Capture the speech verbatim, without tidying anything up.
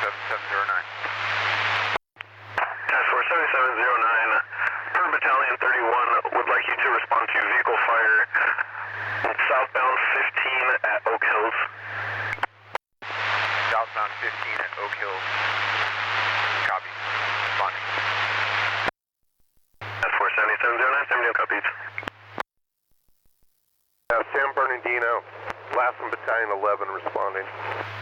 seven seven zero nine. Task Force seven seven zero nine, per Battalion thirty-one would like you to respond to vehicle fire southbound fifteen at Oak Hills. Southbound fifteen at Oak Hills. Copy. Responding. Task Force seven seven zero nine, seventy copies. Uh, San Bernardino, Lassen Battalion eleven responding.